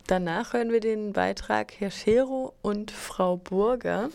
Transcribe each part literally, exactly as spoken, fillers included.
danach hören wir den Beitrag Herr Schero und Frau Burger.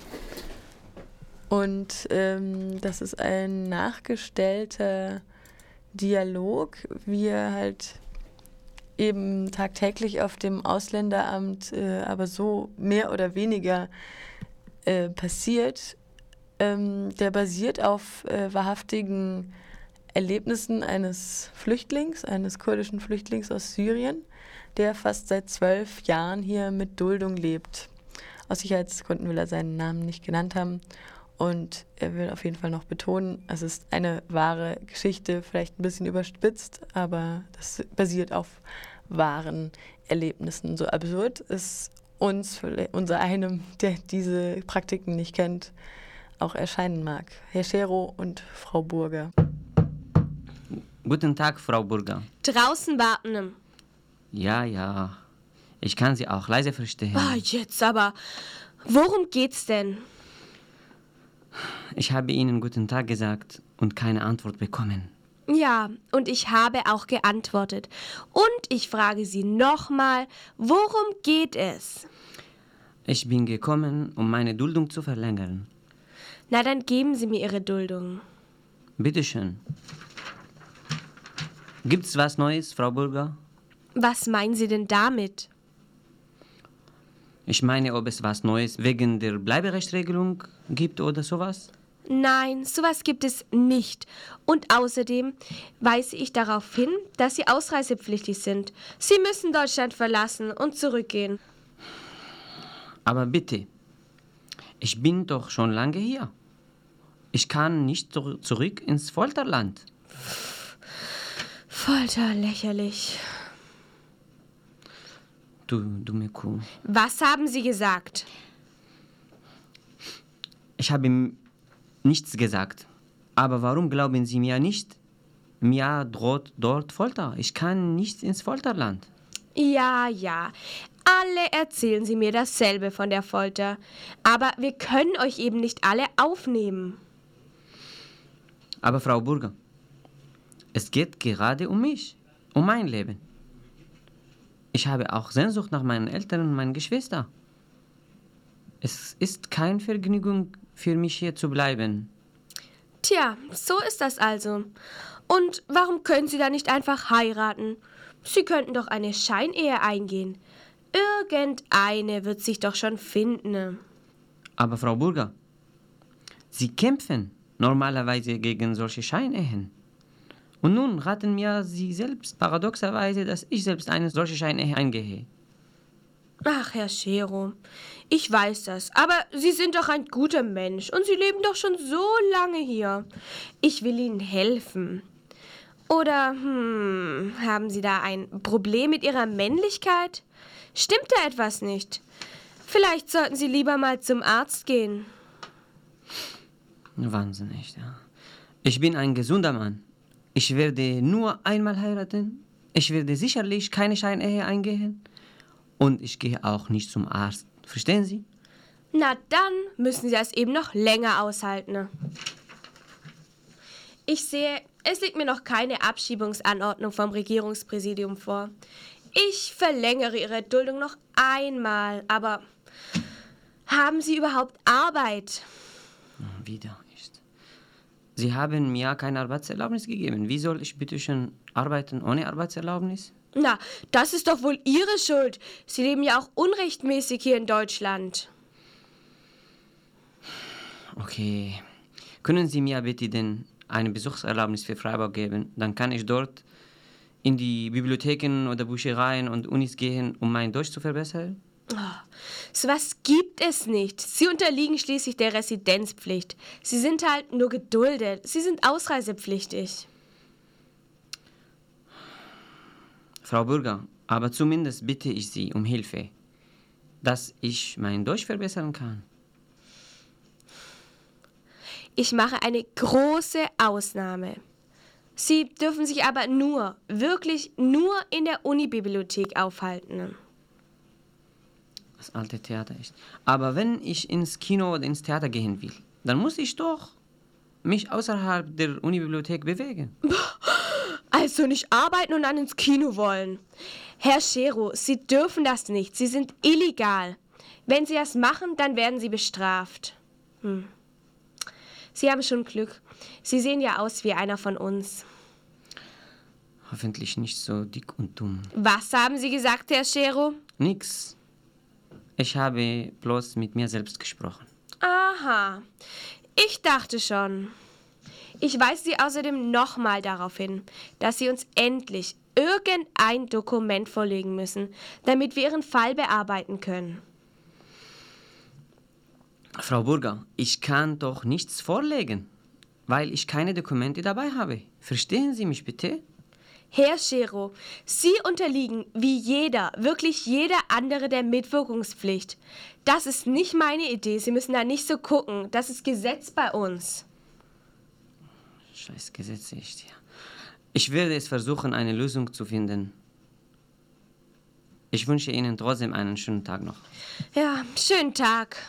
Und ähm, das ist ein nachgestellter Dialog, wie er halt eben tagtäglich auf dem Ausländeramt äh, aber so mehr oder weniger äh, passiert. Ähm, der basiert auf äh, wahrhaftigen Erlebnissen eines Flüchtlings, eines kurdischen Flüchtlings aus Syrien, der fast seit zwölf Jahren hier mit Duldung lebt. Aus Sicherheitsgründen will er seinen Namen nicht genannt haben. Und er will auf jeden Fall noch betonen, es ist eine wahre Geschichte, vielleicht ein bisschen überspitzt, aber das basiert auf wahren Erlebnissen. So absurd es uns, unser einem, der diese Praktiken nicht kennt, auch erscheinen mag. Herr Schero und Frau Burger. Guten Tag, Frau Burger. Draußen warten. Ja, ja. Ich kann Sie auch leise verstehen. Oh, jetzt aber. Worum geht's denn? Ich habe Ihnen guten Tag gesagt und keine Antwort bekommen. Ja, und ich habe auch geantwortet. Und ich frage Sie nochmal, worum geht es? Ich bin gekommen, um meine Duldung zu verlängern. Na, dann geben Sie mir Ihre Duldung. Bitte schön. Gibt's was Neues, Frau Burger? Was meinen Sie denn damit? Ich meine, ob es was Neues wegen der Bleiberechtsregelung gibt oder sowas? Nein, sowas gibt es nicht. Und außerdem weise ich darauf hin, dass Sie ausreisepflichtig sind. Sie müssen Deutschland verlassen und zurückgehen. Aber bitte, ich bin doch schon lange hier. Ich kann nicht zur- zurück ins Folterland. Folter, lächerlich. Du dumme Kuh. Was haben Sie gesagt? Ich habe ihm nichts gesagt. Aber warum glauben Sie mir nicht? Mir droht dort Folter. Ich kann nicht ins Folterland. Ja, ja. Alle erzählen Sie mir dasselbe von der Folter. Aber wir können euch eben nicht alle aufnehmen. Aber Frau Burger, es geht gerade um mich, um mein Leben. Ich habe auch Sehnsucht nach meinen Eltern und meinen Geschwistern. Es ist keine Vergnügung für mich, hier zu bleiben. Tja, so ist das also. Und warum können Sie da nicht einfach heiraten? Sie könnten doch eine Scheinehe eingehen. Irgendeine wird sich doch schon finden. Aber Frau Burger, Sie kämpfen normalerweise gegen solche Scheinehen. Und nun raten mir Sie selbst paradoxerweise, dass ich selbst eine solche Scheinehe eingehe. Ach, Herr Schero, ich weiß das, aber Sie sind doch ein guter Mensch und Sie leben doch schon so lange hier. Ich will Ihnen helfen. Oder, hm, haben Sie da ein Problem mit Ihrer Männlichkeit? Stimmt da etwas nicht? Vielleicht sollten Sie lieber mal zum Arzt gehen. Wahnsinnig, ja. Ich bin ein gesunder Mann. Ich werde nur einmal heiraten. Ich werde sicherlich keine Scheinehe eingehen. Und ich gehe auch nicht zum Arzt. Verstehen Sie? Na, dann müssen Sie das eben noch länger aushalten. Ich sehe, es liegt mir noch keine Abschiebungsanordnung vom Regierungspräsidium vor. Ich verlängere Ihre Duldung noch einmal, aber haben Sie überhaupt Arbeit? Wieder nicht. Sie haben mir keine Arbeitserlaubnis gegeben. Wie soll ich bitte schon arbeiten ohne Arbeitserlaubnis? Na, das ist doch wohl Ihre Schuld. Sie leben ja auch unrechtmäßig hier in Deutschland. Okay. Können Sie mir bitte denn eine Besuchserlaubnis für Freiburg geben? Dann kann ich dort in die Bibliotheken oder Büchereien und Unis gehen, um mein Deutsch zu verbessern? Oh, so was gibt es nicht. Sie unterliegen schließlich der Residenzpflicht. Sie sind halt nur geduldet. Sie sind ausreisepflichtig. Frau Burger, aber zumindest bitte ich Sie um Hilfe, dass ich mein Deutsch verbessern kann. Ich mache eine große Ausnahme. Sie dürfen sich aber nur, wirklich nur in der Unibibliothek aufhalten. Das alte Theater ist. Aber wenn ich ins Kino oder ins Theater gehen will, dann muss ich doch mich außerhalb der Unibibliothek bewegen. Also nicht arbeiten und dann ins Kino wollen. Herr Schero, Sie dürfen das nicht. Sie sind illegal. Wenn Sie das machen, dann werden Sie bestraft. Hm. Sie haben schon Glück. Sie sehen ja aus wie einer von uns. Hoffentlich nicht so dick und dumm. Was haben Sie gesagt, Herr Schero? Nix. Ich habe bloß mit mir selbst gesprochen. Aha. Ich dachte schon. Ich weise Sie außerdem nochmal darauf hin, dass Sie uns endlich irgendein Dokument vorlegen müssen, damit wir Ihren Fall bearbeiten können. Frau Burger, ich kann doch nichts vorlegen, weil ich keine Dokumente dabei habe. Verstehen Sie mich bitte? Herr Schero, Sie unterliegen wie jeder, wirklich jeder andere der Mitwirkungspflicht. Das ist nicht meine Idee. Sie müssen da nicht so gucken. Das ist Gesetz bei uns. Scheiß Gesetze, echt, ja. Ich werde es versuchen, eine Lösung zu finden. Ich wünsche Ihnen trotzdem einen schönen Tag noch. Ja, schönen Tag.